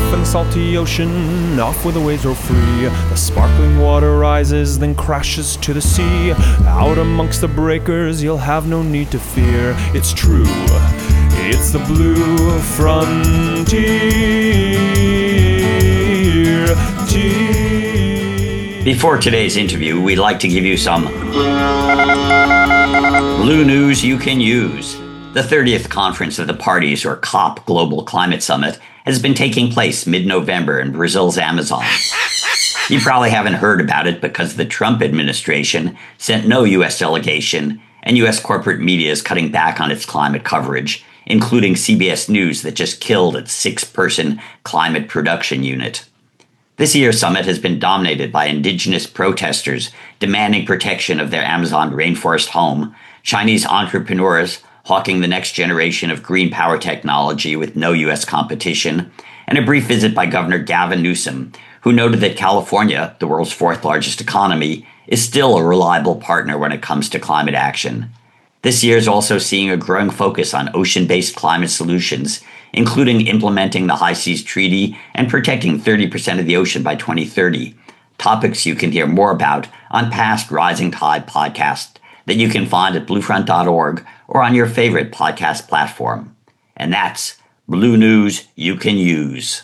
and the salty ocean, off where the waves roll free. The sparkling water rises, then crashes to the sea. Out amongst the breakers, you'll have no need to fear. It's true, it's the blue frontier. Before today's interview, we'd like to give you some blue news you can use. The 30th Conference of the Parties, or COP Global Climate Summit, has been taking place mid-November in Brazil's Amazon. You probably haven't heard about it because the Trump administration sent no U.S. delegation, and U.S. corporate media is cutting back on its climate coverage, including CBS News that just killed its 6-person climate production unit. This year's summit has been dominated by indigenous protesters demanding protection of their Amazon rainforest home, Chinese entrepreneurs hawking the next generation of green power technology with no U.S. competition, and a brief visit by Governor Gavin Newsom, who noted that California, the world's 4th largest economy, is still a reliable partner when it comes to climate action. This year is also seeing a growing focus on ocean-based climate solutions, including implementing the High Seas Treaty and protecting 30% of the ocean by 2030, topics you can hear more about on past Rising Tide podcasts that you can find at bluefront.org or on your favorite podcast platform. And that's Blue News You Can Use.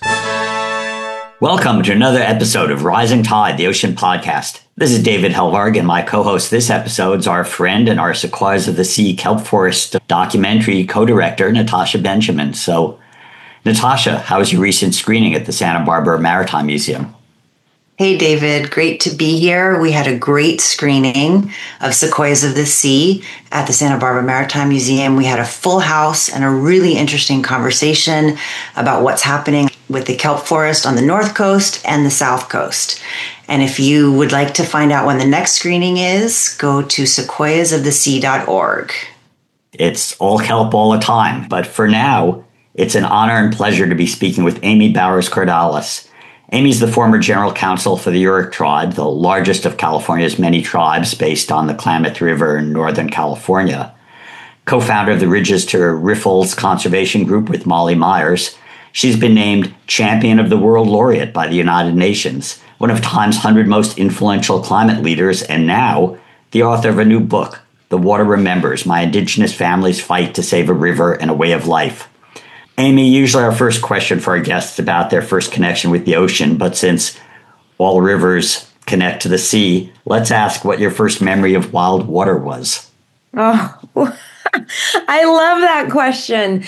Welcome to another episode of Rising Tide, the Ocean Podcast. This is David Helvarg, and my co-host this episode is our friend and our Sequoias of the Sea Kelp Forest documentary co-director, Natasha Benjamin. So, Natasha, how was your recent screening at the Santa Barbara Maritime Museum? Hey, David. Great to be here. We had a great screening of Sequoias of the Sea at the Santa Barbara Maritime Museum. We had a full house and a really interesting conversation about what's happening with the kelp forest on the North Coast and the South Coast. And if you would like to find out when the next screening is, go to sequoiasofthesea.org. It's all kelp all the time. But for now, it's an honor and pleasure to be speaking with Amy Bowers-Cordalis. Amy's the former general counsel for the Yurok tribe, the largest of California's many tribes based on the Klamath River in Northern California. Co-founder of the Ridges to Riffles Conservation Group with Molly Myers, she's been named Champion of the World Laureate by the United Nations, one of Time's 100 most influential climate leaders, and now the author of a new book, The Water Remembers: My Indigenous Family's Fight to Save a River and a Way of Life. Amy, usually our first question for our guests is about their first connection with the ocean, but since all rivers connect to the sea, let's ask what your first memory of wild water was. Oh, I love that question.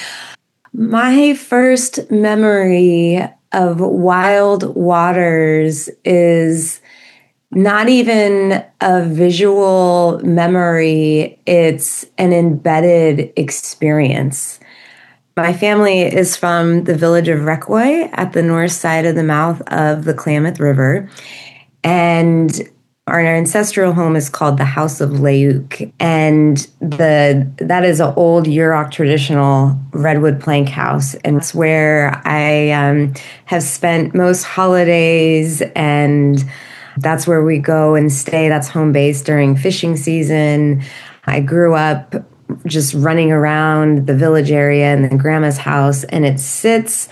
My first memory of wild waters is not even a visual memory, it's an embedded experience. My family is from the village of Requoy at the north side of the mouth of the Klamath River. And our ancestral home is called the House of Leuk. And that is an old Yurok traditional redwood plank house. And it's where I have spent most holidays, and that's where we go and stay. That's home base during fishing season. I grew up just running around the village area and then grandma's house, and it sits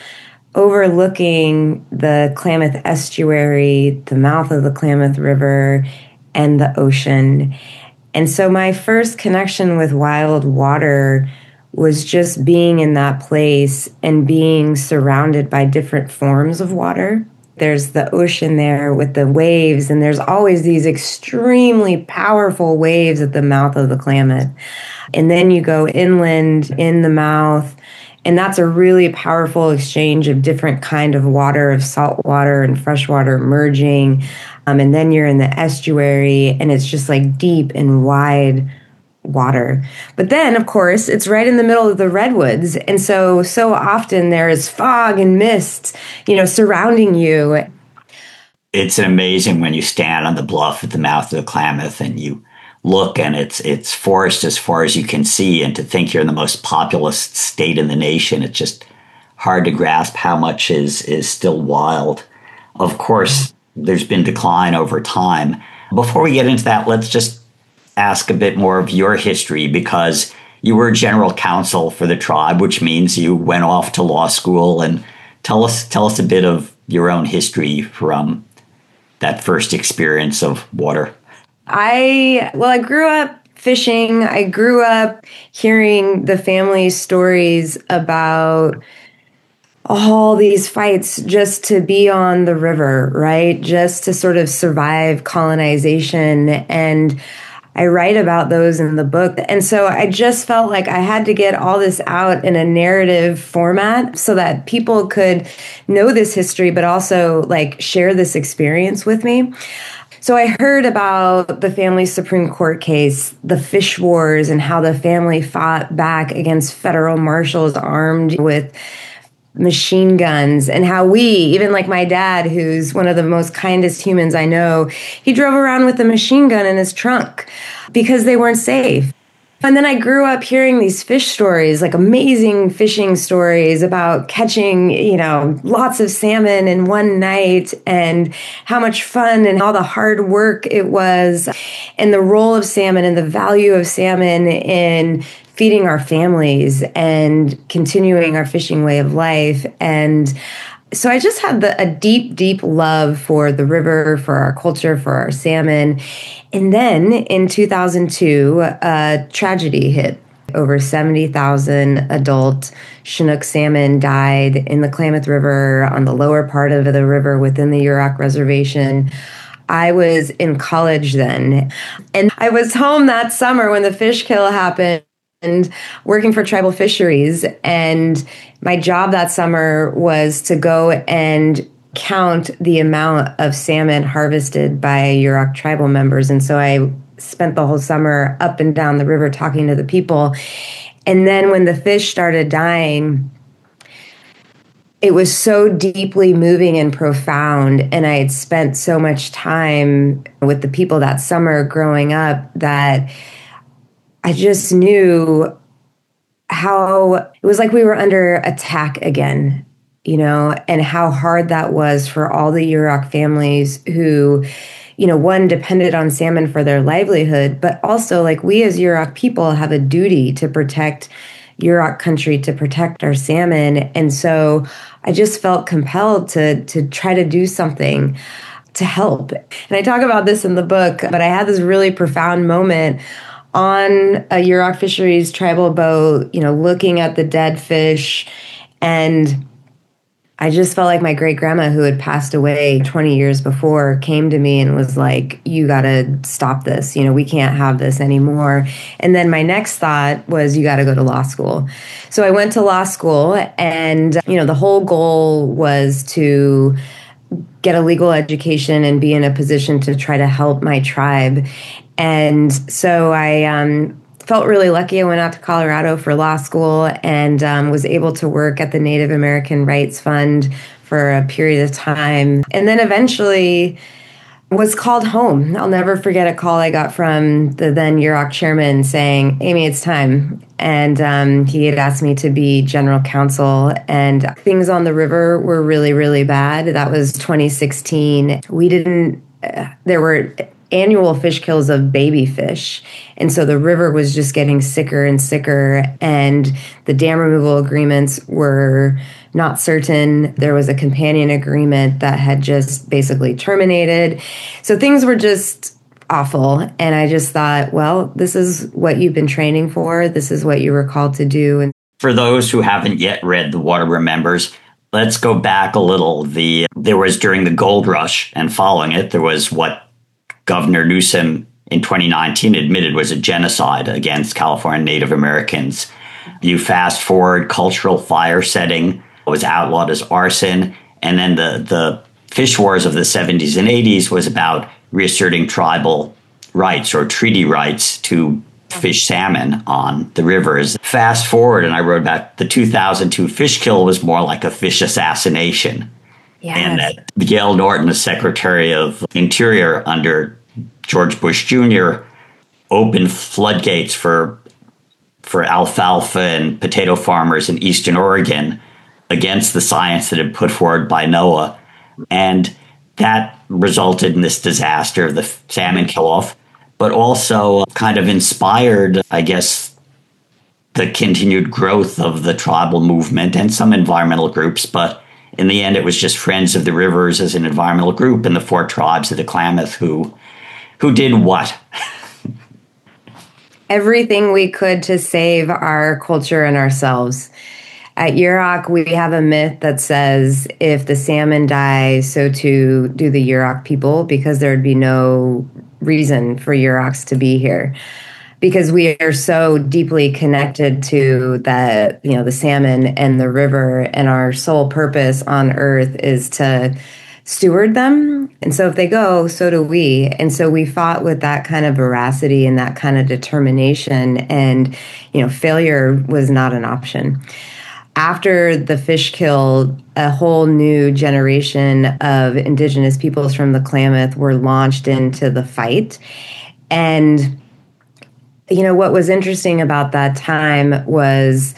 overlooking the Klamath estuary, the mouth of the Klamath River, and the ocean. And so my first connection with wild water was just being in that place and being surrounded by different forms of water. There's the ocean there with the waves, and there's always these extremely powerful waves at the mouth of the Klamath. And then you go inland in the mouth, and that's a really powerful exchange of different kind of water, of salt water and fresh water merging. And then you're in the estuary, and it's just like deep and wide water. But then, of course, it's right in the middle of the redwoods. And so often there is fog and mist, surrounding you. It's amazing when you stand on the bluff at the mouth of the Klamath and you look, and it's forest as far as you can see. And to think you're in the most populous state in the nation, it's just hard to grasp how much is still wild. Of course, there's been decline over time. Before we get into that, let's just ask a bit more of your history, because you were general counsel for the tribe, which means you went off to law school and Tell us a bit of your own history from that first experience of water. I grew up fishing. I grew up hearing the family stories about all these fights just to be on the river, right? Just to sort of survive colonization. And I write about those in the book. And so I just felt like I had to get all this out in a narrative format so that people could know this history, but also like share this experience with me. So I heard about the family Supreme Court case, the fish wars, and how the family fought back against federal marshals armed with machine guns, and how we, even like my dad, who's one of the most kindest humans I know, he drove around with a machine gun in his trunk because they weren't safe. And then I grew up hearing these fish stories, like amazing fishing stories about catching, lots of salmon in one night, and how much fun and all the hard work it was, and the role of salmon and the value of salmon in feeding our families and continuing our fishing way of life. And so I just had a deep, deep love for the river, for our culture, for our salmon. And then in 2002, a tragedy hit. Over 70,000 adult Chinook salmon died in the Klamath River, on the lower part of the river within the Yurok Reservation. I was in college then, and I was home that summer when the fish kill happened, and working for tribal fisheries. And my job that summer was to go and count the amount of salmon harvested by Yurok tribal members. And so I spent the whole summer up and down the river talking to the people. And then when the fish started dying, it was so deeply moving and profound. And I had spent so much time with the people that summer growing up that I just knew how it was like we were under attack again, and how hard that was for all the Yurok families who, one, depended on salmon for their livelihood, but also like we as Yurok people have a duty to protect Yurok country, to protect our salmon. And so I just felt compelled to try to do something to help. And I talk about this in the book, but I had this really profound moment on a Yurok Fisheries tribal boat, looking at the dead fish. And I just felt like my great grandma, who had passed away 20 years before, came to me and was like, you got to stop this. We can't have this anymore. And then my next thought was, you got to go to law school. So I went to law school, and, the whole goal was to get a legal education and be in a position to try to help my tribe. And so I felt really lucky. I went out to Colorado for law school and was able to work at the Native American Rights Fund for a period of time. And then eventually was called home. I'll never forget a call I got from the then Yurok chairman saying, Amy, it's time. And he had asked me to be general counsel, and things on the river were really, really bad. That was 2016. There were annual fish kills of baby fish. And so the river was just getting sicker and sicker, and the dam removal agreements were not certain. There was a companion agreement that had just basically terminated. So things were just awful. And I just thought, well, this is what you've been training for. This is what you were called to do. And for those who haven't yet read The Water Remembers, let's go back a little. There was, during the gold rush and following it, there was what Governor Newsom in 2019 admitted was a genocide against California Native Americans. You fast forward, cultural fire setting was outlawed as arson. And then the fish wars of the 70s and 80s was about reasserting tribal rights or treaty rights to fish salmon on the rivers. Fast forward, and I wrote about the 2002 fish kill was more like a fish assassination. yes. And that Gail Norton, the Secretary of Interior under George Bush Jr., opened floodgates for alfalfa and potato farmers in Eastern Oregon against the science that had put forward by NOAA. And that resulted in this disaster of the salmon kill-off, but also kind of inspired, I guess, the continued growth of the tribal movement and some environmental groups. But In the end, it was just Friends of the Rivers as an environmental group and the 4 tribes of the Klamath who did what? Everything we could to save our culture and ourselves. At Yurok, we have a myth that says if the salmon die, so too do the Yurok people, because there'd be no reason for Yuroks to be here. Because we are so deeply connected to the salmon and the river, and our sole purpose on Earth is to steward them. And so if they go, so do we. And so we fought with that kind of veracity and that kind of determination. And, failure was not an option. After the fish kill, a whole new generation of indigenous peoples from the Klamath were launched into the fight. And, what was interesting about that time was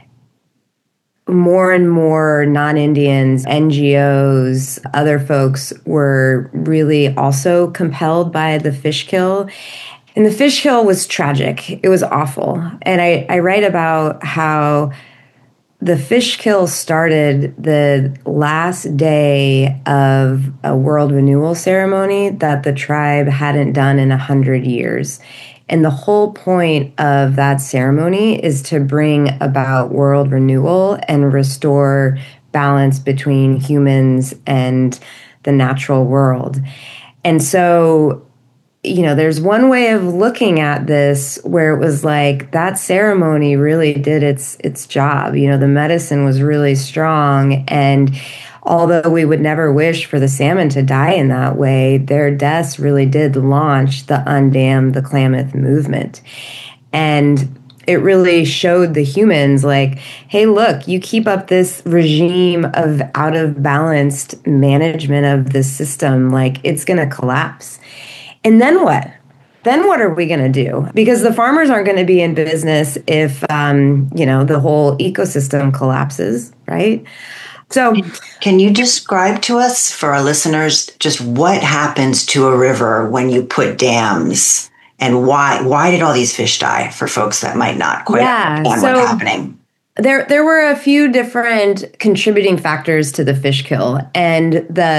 more and more non-Indians, NGOs, other folks were really also compelled by the fish kill. And the fish kill was tragic. It was awful. And I write about how the fish kill started the last day of a world renewal ceremony that the tribe hadn't done in 100 years. And the whole point of that ceremony is to bring about world renewal and restore balance between humans and the natural world. And so, there's one way of looking at this where it was like that ceremony really did its job. The medicine was really strong. And although we would never wish for the salmon to die in that way, their deaths really did launch the Undam the Klamath movement. And it really showed the humans like, hey, look, you keep up this regime of out of balanced management of this system, like it's going to collapse. And then what? Then what are we going to do? Because the farmers aren't going to be in business if, the whole ecosystem collapses, right? So can you describe to us, for our listeners, just what happens to a river when you put dams, and why did all these fish die, for folks that might not quite understand what's happening? There were a few different contributing factors to the fish kill, and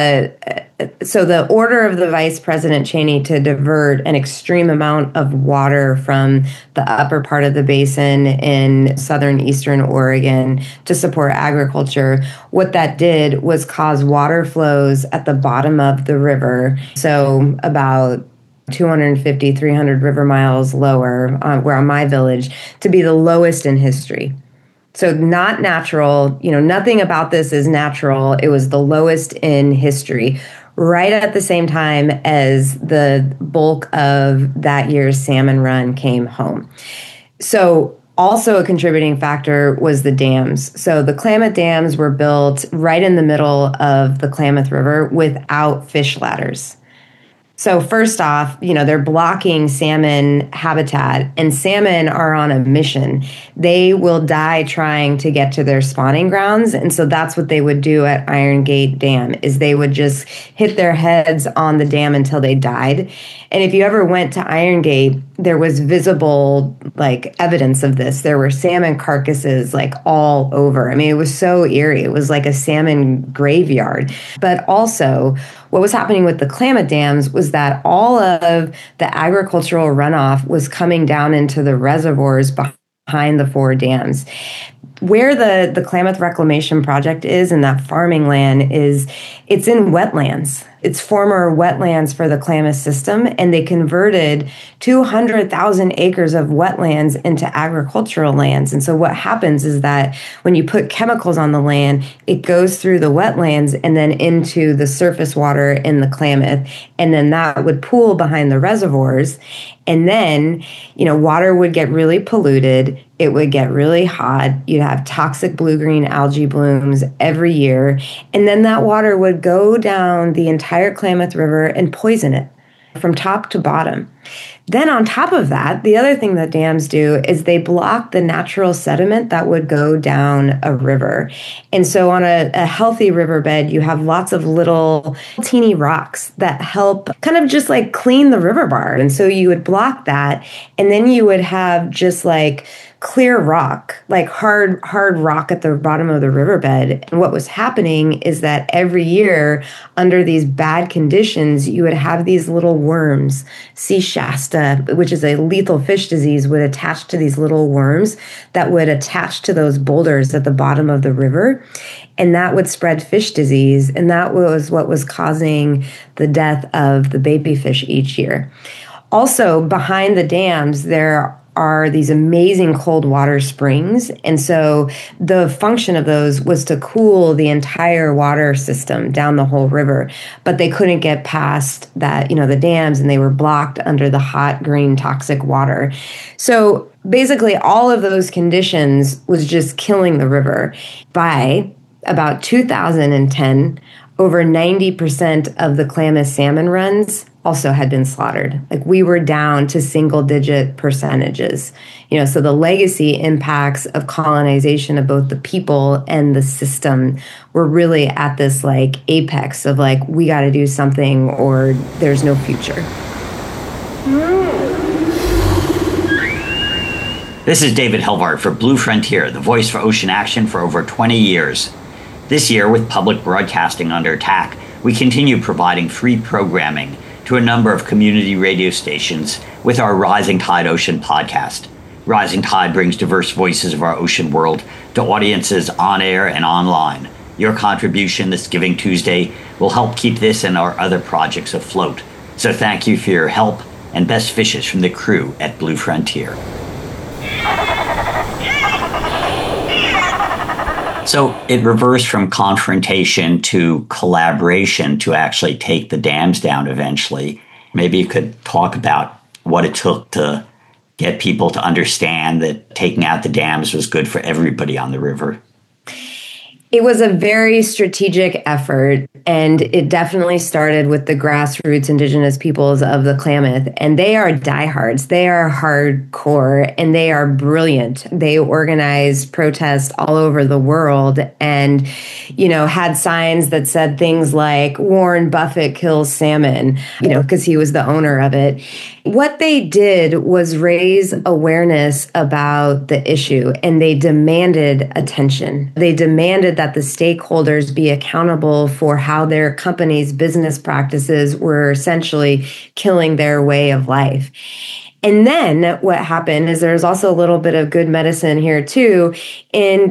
the order of the Vice President Cheney to divert an extreme amount of water from the upper part of the basin in southern eastern Oregon to support agriculture, what that did was cause water flows at the bottom of the river, so about 250, 300 river miles lower, where on my village, to be the lowest in history. So not natural, nothing about this is natural. It was the lowest in history, right at the same time as the bulk of that year's salmon run came home. So also a contributing factor was the dams. So the Klamath dams were built right in the middle of the Klamath River without fish ladders. So first off, they're blocking salmon habitat, and salmon are on a mission. They will die trying to get to their spawning grounds. And so that's what they would do at Iron Gate Dam, is they would just hit their heads on the dam until they died. And if you ever went to Iron Gate, there was visible evidence of this. There were salmon carcasses all over. I mean, it was so eerie. It was like a salmon graveyard. But also, what was happening with the Klamath dams was that all of the agricultural runoff was coming down into the reservoirs behind the 4 dams. Where the Klamath Reclamation Project is, and that farming land is, it's in wetlands. It's former wetlands for the Klamath system, and they converted 200,000 acres of wetlands into agricultural lands. And so what happens is that when you put chemicals on the land, it goes through the wetlands and then into the surface water in the Klamath, and then that would pool behind the reservoirs. And then, water would get really polluted. It would get really hot. You'd have toxic blue-green algae blooms every year. And then that water would go down the entire Klamath River and poison it from top to bottom. Then on top of that, the other thing that dams do is they block the natural sediment that would go down a river. And so on a healthy riverbed, you have lots of little teeny rocks that help kind of just clean the river bar. And so you would block that, and then you would have just clear rock, like hard rock at the bottom of the riverbed. And what was happening is that every year, under these bad conditions, you would have these little worms. Sea Shasta, which is a lethal fish disease, would attach to these little worms that would attach to those boulders at the bottom of the river. And that would spread fish disease. And that was what was causing the death of the baby fish each year. Also, behind the dams, there are these amazing cold water springs. And so the function of those was to cool the entire water system down the whole river. But they couldn't get past that, the dams, and they were blocked under the hot, green, toxic water. So basically, all of those conditions was just killing the river. By about 2010, over 90% of the Klamath salmon runs also had been slaughtered. Like, we were down to single-digit percentages. So the legacy impacts of colonization of both the people and the system were really at this apex of we got to do something or there's no future. This is David Helvart for Blue Frontier, the voice for ocean action for over 20 years. This year, with public broadcasting under attack, we continue providing free programming to a number of community radio stations with our Rising Tide Ocean podcast. Rising Tide brings diverse voices of our ocean world to audiences on air and online. Your contribution this Giving Tuesday will help keep this and our other projects afloat. So thank you for your help, and best wishes from the crew at Blue Frontier. So it reversed from confrontation to collaboration to actually take the dams down eventually. Maybe you could talk about what it took to get people to understand that taking out the dams was good for everybody on the river. It was a very strategic effort, and it definitely started with the grassroots indigenous peoples of the Klamath. And they are diehards. They are hardcore, and they are brilliant. They organized protests all over the world and, had signs that said things like Warren Buffett kills salmon, because he was the owner of it. What they did was raise awareness about the issue, and they demanded attention. They demanded that the stakeholders be accountable for how their company's business practices were essentially killing their way of life. And then what happened is there's also a little bit of good medicine here too. In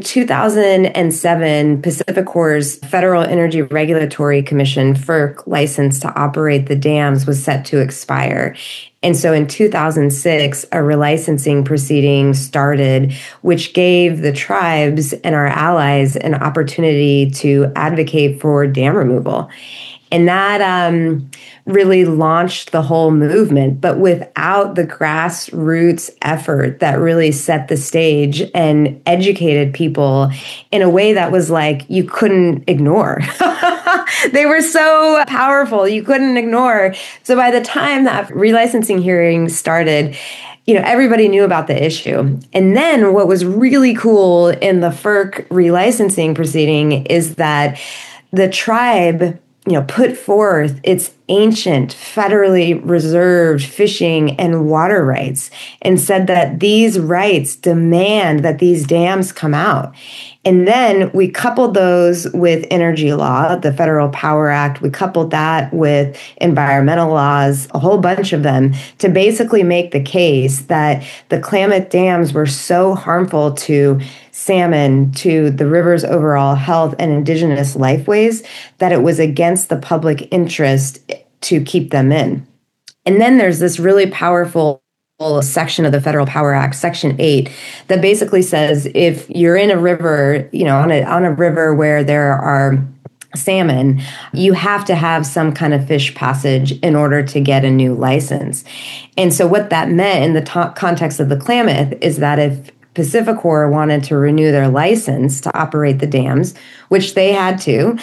2007, PacifiCorp's Federal Energy Regulatory Commission, FERC, license to operate the dams was set to expire. And so in 2006, a relicensing proceeding started, which gave the tribes and our allies an opportunity to advocate for dam removal. And that really launched the whole movement. But without the grassroots effort that really set the stage and educated people in a way that was you couldn't ignore. They were so powerful, you couldn't ignore. So by the time that relicensing hearing started, everybody knew about the issue. And then what was really cool in the FERC relicensing proceeding is that the tribe put forth its ancient federally reserved fishing and water rights and said that these rights demand that these dams come out. And then we coupled those with energy law, the Federal Power Act. We coupled that with environmental laws, a whole bunch of them, to basically make the case that the Klamath dams were so harmful to salmon, to the river's overall health and indigenous lifeways, that it was against the public interest to keep them in. And then there's this really powerful section of the Federal Power Act, Section 8, that basically says if you're in a river, on a river where there are salmon, you have to have some kind of fish passage in order to get a new license. And so what that meant in the context of the Klamath is that if PacifiCorp wanted to renew their license to operate the dams, which they had to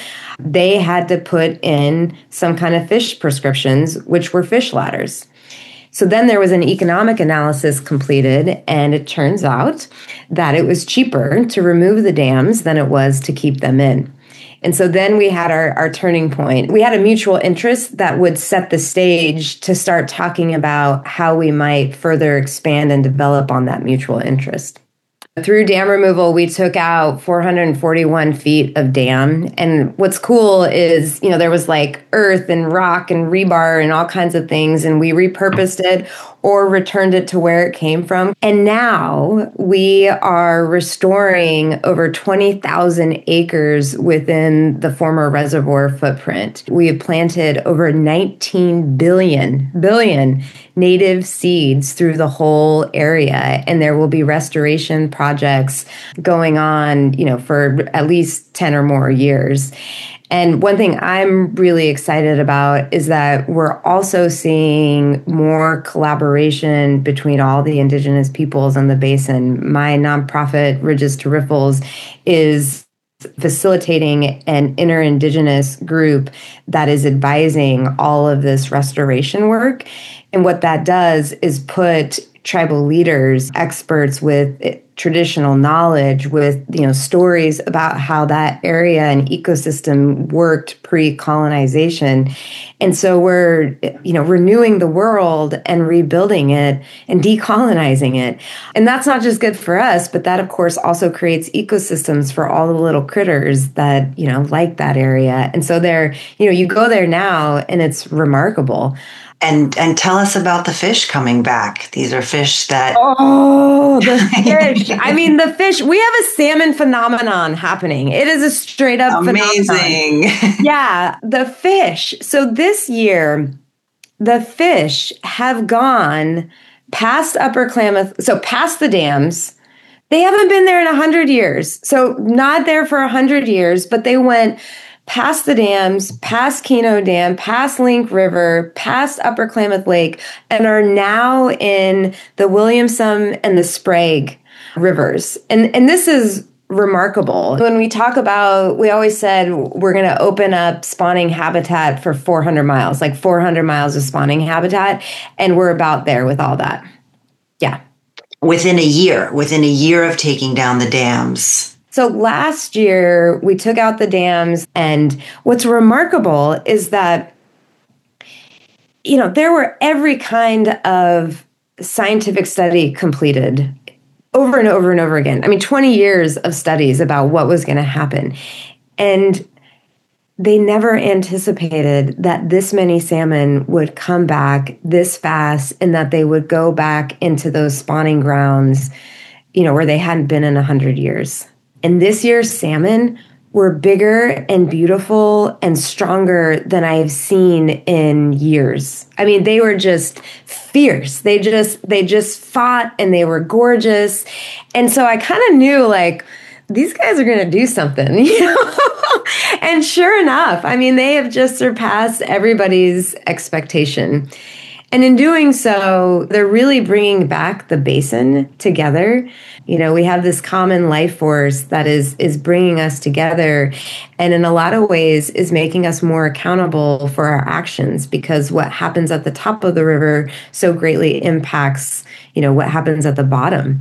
put in some kind of fish prescriptions, which were fish ladders. So then there was an economic analysis completed, and it turns out that it was cheaper to remove the dams than it was to keep them in. And so then we had our turning point. We had a mutual interest that would set the stage to start talking about how we might further expand and develop on that mutual interest. Through dam removal, we took out 441 feet of dam. And what's cool is, there was like earth and rock and rebar and all kinds of things. And we repurposed it or returned it to where it came from. And now we are restoring over 20,000 acres within the former reservoir footprint. We have planted over 19 billion native seeds through the whole area. And there will be restoration projects going on, for at least 10 or more years. And one thing I'm really excited about is that we're also seeing more collaboration between all the indigenous peoples in the basin. My nonprofit, Ridges to Riffles, is facilitating an interindigenous group that is advising all of this restoration work. And what that does is put tribal leaders, experts with traditional knowledge, with stories about how that area and ecosystem worked pre-colonization. And so we're renewing the world and rebuilding it and decolonizing it. And that's not just good for us, but that of course also creates ecosystems for all the little critters that like that area. And so there, you go there now and it's remarkable. And tell us about the fish coming back. These are fish that... Oh, the fish. I mean, the fish. We have a salmon phenomenon happening. It is a straight up amazing phenomenon. Yeah, the fish. So this year, the fish have gone past Upper Klamath, so past the dams. They haven't been there in 100 years. So not there for 100 years, but they went past the dams, past Keno Dam, past Link River, past Upper Klamath Lake, and are now in the Williamson and the Sprague rivers. And this is remarkable. When we talk about, we always said we're going to open up spawning habitat for 400 miles, like 400 miles of spawning habitat, and we're about there with all that. Yeah. Within a year of taking down the dams. So last year, we took out the dams, and what's remarkable is that, there were every kind of scientific study completed over and over and over again. I mean, 20 years of studies about what was going to happen. And they never anticipated that this many salmon would come back this fast and that they would go back into those spawning grounds, where they hadn't been in 100 years. And this year's salmon were bigger and beautiful and stronger than I've seen in years. I mean, they were just fierce. They just fought and they were gorgeous. And so I kind of knew these guys are going to do something, And sure enough, I mean, they have just surpassed everybody's expectation. And in doing so, they're really bringing back the basin together. We have this common life force that is bringing us together, and in a lot of ways is making us more accountable for our actions, because what happens at the top of the river so greatly impacts, what happens at the bottom.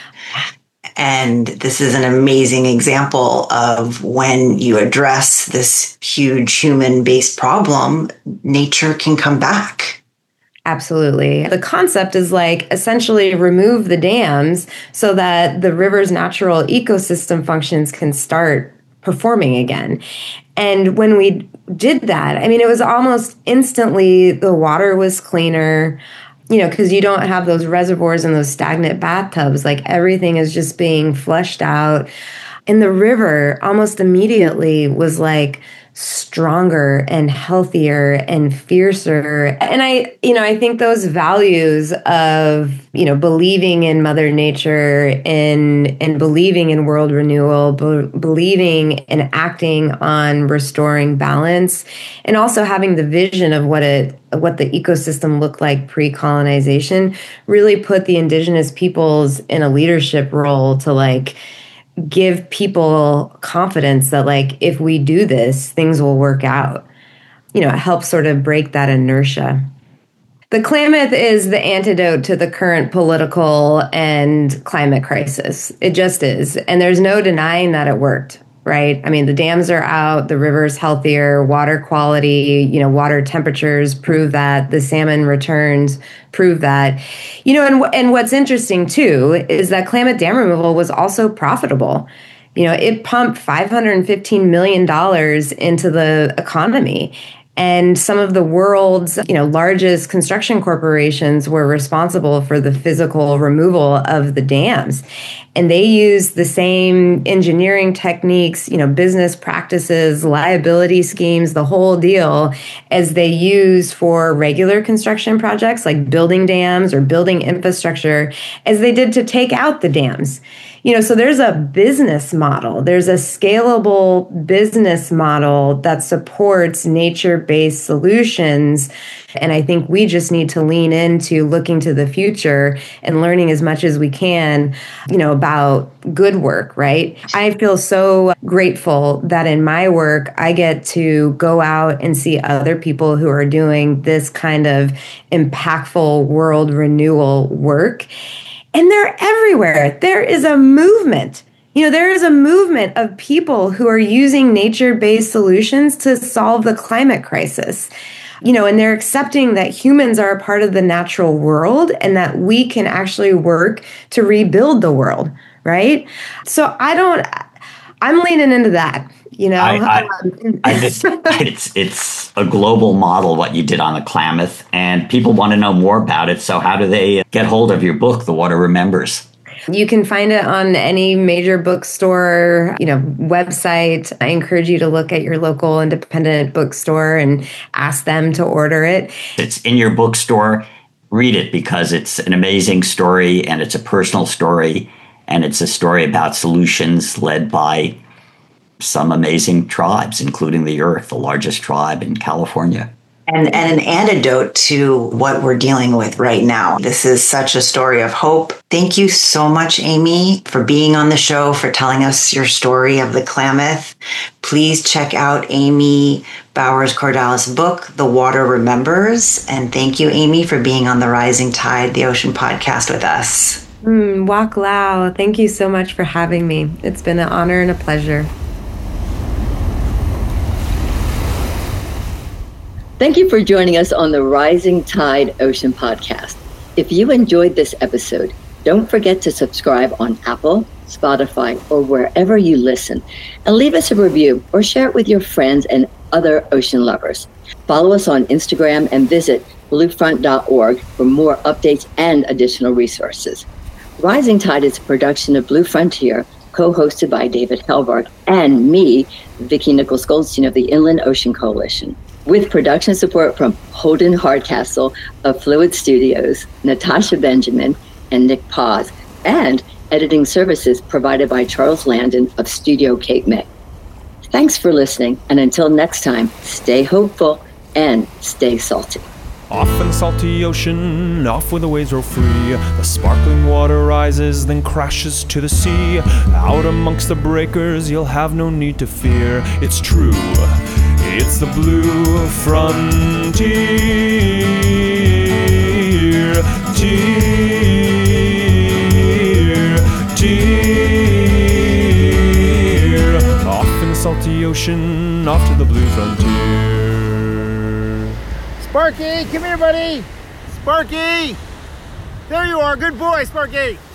And this is an amazing example of when you address this huge human-based problem, nature can come back. Absolutely. The concept is essentially remove the dams so that the river's natural ecosystem functions can start performing again. And when we did that, I mean, it was almost instantly the water was cleaner, because you don't have those reservoirs and those stagnant bathtubs. Everything is just being flushed out. And the river almost immediately was stronger and healthier and fiercer. And I think those values of, believing in Mother Nature and believing in world renewal, believing and acting on restoring balance, and also having the vision of what the ecosystem looked like pre-colonization really put the indigenous peoples in a leadership role to give people confidence that if we do this, things will work out. It helps sort of break that inertia. The Klamath is the antidote to the current political and climate crisis. It just is. And there's no denying that it worked. right? I mean, the dams are out, the river's healthier, water quality, water temperatures prove that, the salmon returns prove that. And what's interesting too is that Klamath Dam removal was also profitable. It pumped $515 million into the economy. And some of the world's, largest construction corporations were responsible for the physical removal of the dams. And they use the same engineering techniques, business practices, liability schemes, the whole deal, as they use for regular construction projects like building dams or building infrastructure, as they did to take out the dams. So there's a business model, there's a scalable business model that supports nature-based solutions. And I think we just need to lean into looking to the future and learning as much as we can, about good work, right? I feel so grateful that in my work, I get to go out and see other people who are doing this kind of impactful world renewal work. And they're everywhere. There is a movement. There is a movement of people who are using nature-based solutions to solve the climate crisis. And they're accepting that humans are a part of the natural world and that we can actually work to rebuild the world, right? So I'm leaning into that. It's a global model, what you did on the Klamath, and people want to know more about it. So how do they get hold of your book, The Water Remembers? You can find it on any major bookstore, website. I encourage you to look at your local independent bookstore and ask them to order it. It's in your bookstore. Read it because it's an amazing story and it's a personal story and it's a story about solutions led by some amazing tribes, including the Earth, the largest tribe in California. And an antidote to what we're dealing with right now. This is such a story of hope. Thank you so much, Amy, for being on the show, for telling us your story of the Klamath. Please check out Amy Bowers-Cordalis' book, The Water Remembers. And thank you, Amy, for being on the Rising Tide, the Ocean podcast with us. Wak Lau, thank you so much for having me. It's been an honor and a pleasure. Thank you for joining us on the Rising Tide Ocean podcast. If you enjoyed this episode, don't forget to subscribe on Apple, Spotify, or wherever you listen, and leave us a review or share it with your friends and other ocean lovers. Follow us on Instagram and visit bluefront.org for more updates and additional resources. Rising Tide is a production of Blue Frontier, co-hosted by David Helberg and me, Vicki Nichols-Goldstein of the Inland Ocean Coalition, with production support from Holden Hardcastle of Fluid Studios, Natasha Benjamin, and Nick Paz, and editing services provided by Charles Landon of Studio Cape May. Thanks for listening, and until next time, stay hopeful and stay salty. Off in the salty ocean, off where the waves roll free, the sparkling water rises, then crashes to the sea. Out amongst the breakers, you'll have no need to fear. It's true, it's the Blue Frontier. Off in the salty ocean, off to the Blue Frontier. Sparky, come here, buddy. Sparky! There you are. Good boy, Sparky.